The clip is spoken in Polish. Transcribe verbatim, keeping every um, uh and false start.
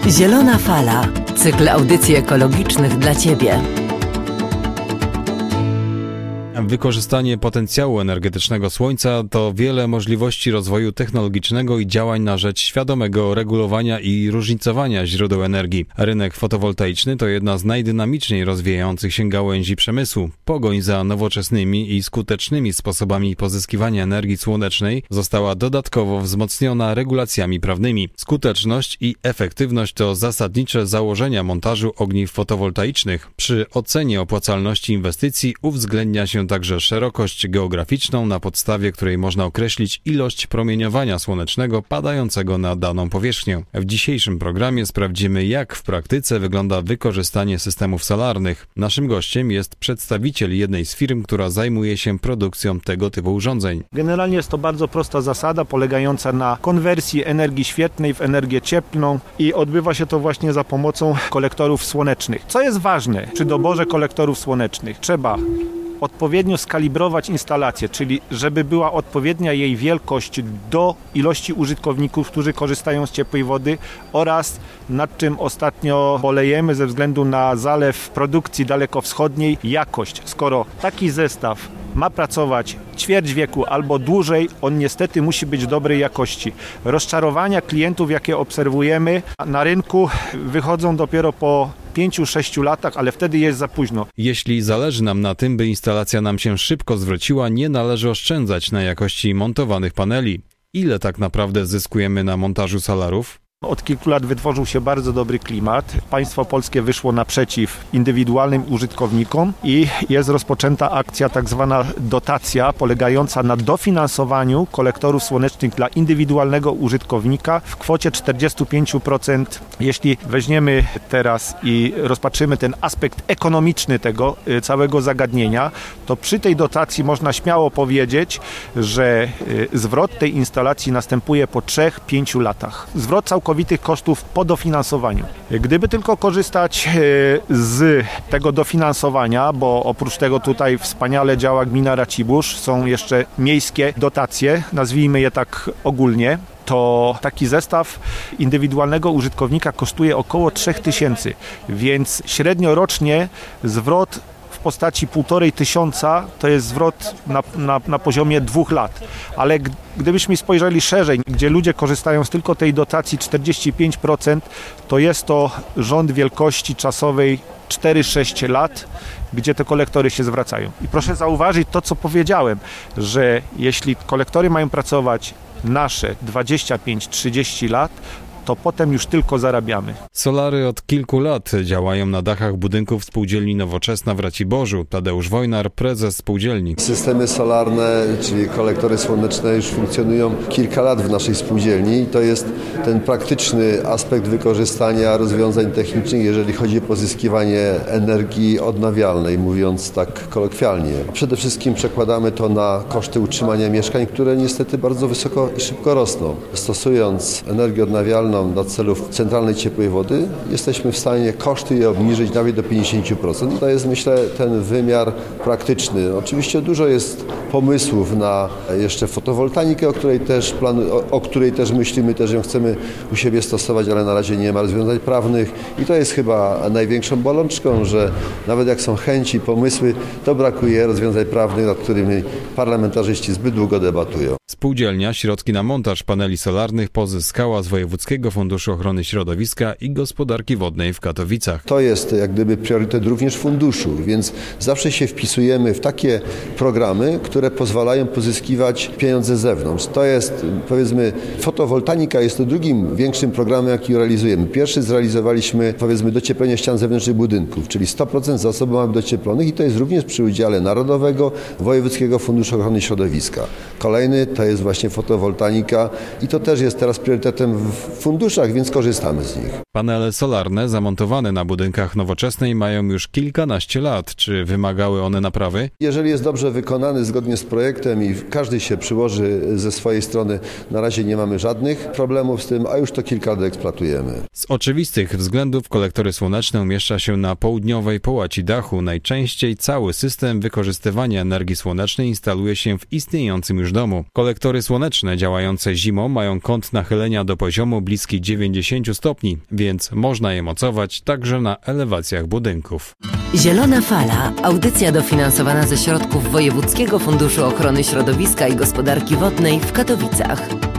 Zielona Fala. Cykl audycji ekologicznych dla Ciebie. Wykorzystanie potencjału energetycznego słońca to wiele możliwości rozwoju technologicznego i działań na rzecz świadomego regulowania i różnicowania źródeł energii. Rynek fotowoltaiczny to jedna z najdynamiczniej rozwijających się gałęzi przemysłu. Pogoń za nowoczesnymi i skutecznymi sposobami pozyskiwania energii słonecznej została dodatkowo wzmocniona regulacjami prawnymi. Skuteczność i efektywność to zasadnicze założenia montażu ogniw fotowoltaicznych. Przy ocenie opłacalności inwestycji uwzględnia się także szerokość geograficzną, na podstawie której można określić ilość promieniowania słonecznego padającego na daną powierzchnię. W dzisiejszym programie sprawdzimy, jak w praktyce wygląda wykorzystanie systemów solarnych. Naszym gościem jest przedstawiciel jednej z firm, która zajmuje się produkcją tego typu urządzeń. Generalnie jest to bardzo prosta zasada polegająca na konwersji energii świetlnej w energię cieplną i odbywa się to właśnie za pomocą kolektorów słonecznych. Co jest ważne przy doborze kolektorów słonecznych? Trzeba odpowiednio skalibrować instalację, czyli żeby była odpowiednia jej wielkość do ilości użytkowników, którzy korzystają z ciepłej wody, oraz nad czym ostatnio bolejemy ze względu na zalew produkcji dalekowschodniej, jakość. Skoro taki zestaw ma pracować ćwierć wieku albo dłużej, on niestety musi być dobrej jakości. Rozczarowania klientów, jakie obserwujemy na rynku, wychodzą dopiero po pięciu sześciu latach, ale wtedy jest za późno. Jeśli zależy nam na tym, by instalacja nam się szybko zwróciła, nie należy oszczędzać na jakości montowanych paneli. Ile tak naprawdę zyskujemy na montażu solarów? Od kilku lat wytworzył się bardzo dobry klimat. Państwo polskie wyszło naprzeciw indywidualnym użytkownikom i jest rozpoczęta akcja, tak zwana dotacja, polegająca na dofinansowaniu kolektorów słonecznych dla indywidualnego użytkownika w kwocie czterdzieści pięć procent. Jeśli weźmiemy teraz i rozpatrzymy ten aspekt ekonomiczny tego całego zagadnienia, to przy tej dotacji można śmiało powiedzieć, że zwrot tej instalacji następuje po trzech pięciu latach. Zwrot całkowitych kosztów po dofinansowaniu. Gdyby tylko korzystać z tego dofinansowania, bo oprócz tego tutaj wspaniale działa gmina Racibórz, są jeszcze miejskie dotacje, nazwijmy je tak ogólnie, to taki zestaw indywidualnego użytkownika kosztuje około trzech tysięcy, więc średnio rocznie zwrot w postaci półtorej tysiąca to jest zwrot na, na, na poziomie dwóch lat. Ale g- gdybyśmy spojrzeli szerzej, gdzie ludzie korzystają z tylko tej dotacji czterdzieści pięć procent, to jest to rząd wielkości czasowej cztery sześć lat, gdzie te kolektory się zwracają. I proszę zauważyć to, co powiedziałem, że jeśli kolektory mają pracować nasze dwadzieścia pięć trzydzieści lat, to potem już tylko zarabiamy. Solary od kilku lat działają na dachach budynków spółdzielni Nowoczesna w Raciborzu. Tadeusz Wojnar, prezes spółdzielni. Systemy solarne, czyli kolektory słoneczne, już funkcjonują kilka lat w naszej spółdzielni i to jest ten praktyczny aspekt wykorzystania rozwiązań technicznych, jeżeli chodzi o pozyskiwanie energii odnawialnej, mówiąc tak kolokwialnie. Przede wszystkim przekładamy to na koszty utrzymania mieszkań, które niestety bardzo wysoko i szybko rosną. Stosując energię odnawialną dla celów centralnej ciepłej wody, jesteśmy w stanie koszty je obniżyć nawet do pięćdziesiąt procent. To jest, myślę, ten wymiar praktyczny. Oczywiście dużo jest pomysłów na jeszcze fotowoltaikę, o której też plan, o, o której też myślimy, też ją chcemy u siebie stosować, ale na razie nie ma rozwiązań prawnych i to jest chyba największą bolączką, że nawet jak są chęci, pomysły, to brakuje rozwiązań prawnych, nad którymi parlamentarzyści zbyt długo debatują. Spółdzielnia środki na montaż paneli solarnych pozyskała z Wojewódzkiego Funduszu Ochrony Środowiska i Gospodarki Wodnej w Katowicach. To jest jak gdyby priorytet również funduszu, więc zawsze się wpisujemy w takie programy, które pozwalają pozyskiwać pieniądze z zewnątrz. To jest, powiedzmy, fotowoltaika jest to drugim większym programem, jaki realizujemy. Pierwszy zrealizowaliśmy, powiedzmy, docieplenie ścian zewnętrznych budynków, czyli sto procent zasobów mamy docieplonych i to jest również przy udziale Narodowego Wojewódzkiego Funduszu Ochrony Środowiska. Kolejny to jest właśnie fotowoltaika i to też jest teraz priorytetem w funduszach, więc korzystamy z nich. Panele solarne zamontowane na budynkach Nowoczesnej mają już kilkanaście lat. Czy wymagały one naprawy? Jeżeli jest dobrze wykonany zgodnie z projektem i każdy się przyłoży ze swojej strony, na razie nie mamy żadnych problemów z tym, a już to kilka lat eksploatujemy. Z oczywistych względów kolektory słoneczne umieszcza się na południowej połaci dachu. Najczęściej cały system wykorzystywania energii słonecznej instaluje się w istniejącym już domu. Kolektory słoneczne działające zimą mają kąt nachylenia do poziomu blisko niskiej dziewięćdziesiąt stopni, więc można je mocować także na elewacjach budynków. Zielona Fala. Audycja dofinansowana ze środków Wojewódzkiego Funduszu Ochrony Środowiska i Gospodarki Wodnej w Katowicach.